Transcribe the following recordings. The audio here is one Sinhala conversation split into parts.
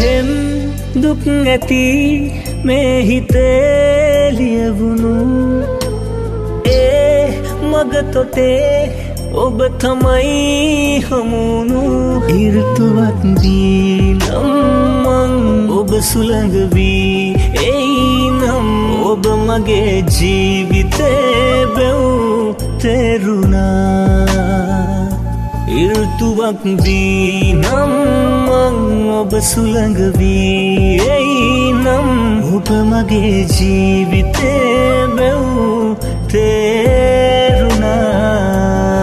පෙම් දුක් ඇති මේ හිතේ ලියවුණු ඒ මග තොටේ ඔබ තමයි හමුණු ඍතුවක් දීනම් මං ඔබ සුළඟ වී එයි නම් ඔබ මගේ ජීවිතේ බැව් තෙරුණා ඍතුවක් දීනම් මං ඔබ සුළඟ වී එයි නම් ඔබ මගේ ජීවිතේ බැව් තෙරුණා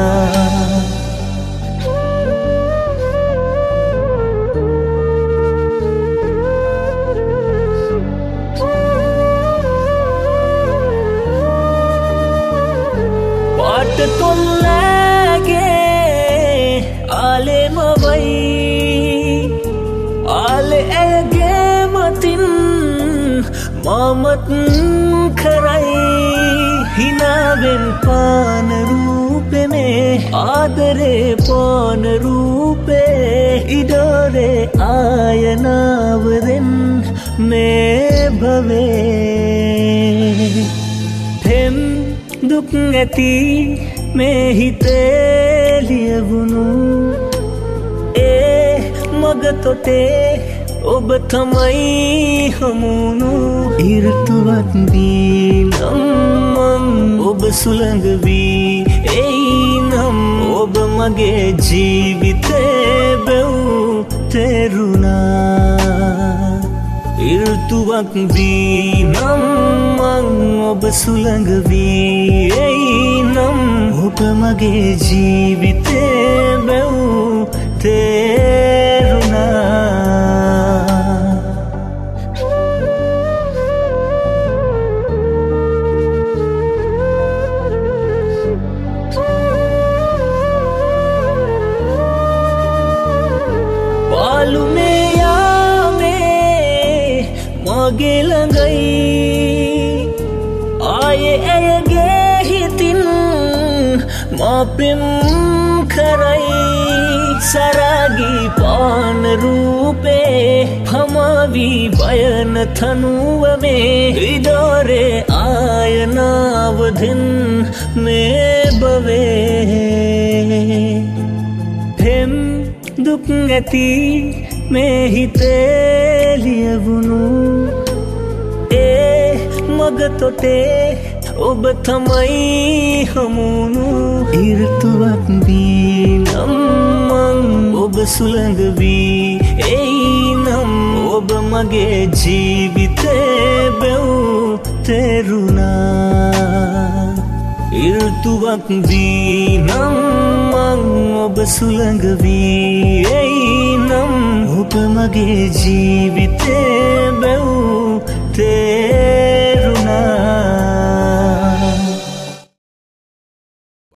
මමත් කරයි හිනාවෙන් පාන රූපෙනේ ආදරේ පාන රූපේ ඉඩෝරේ ආයනාවරෙන් මේ භවේ පෙම් දුක් ඇති මේ හිතේ ලියවුණු ඒ මග තොටේ ඔබ තමයි හමුණු ඍතුවක් දීනම් මං ඔබ සුළඟ වී එයි නම් ඔබ මගේ ජීවිතේ බැව් තෙරුණා ඍතුවක් දීනම් මං ඔබ සුළඟ වී එයි නම් ඔබ මගේ ජීවිතේ බැව් තෙරුණා මගේ ළඟයි ආයේ ඇයගේ හිතින් මා පෙම් කරයි සරාගී පාන රූපේ හමාවී බයන තනුවමේ ඉඩෝරේ ආයනාවදෙන් මේ භවේ පෙම් දුක් ඇති මේ හිතේ ලියවුණු ඒ මග තොටේ ඔබ තමයි හමුණු ඍතුවක් දීනම් මං ඔබ සුළඟ වී එයි නම් ඔබ මගේ ජීවිතේ බැව් තෙරුණා ඍතුවක් දීනම් මං ඔබ සුළඟ වී එයි නම් ඔබ මගේ ජීවිතේ බැව් තෙරුණා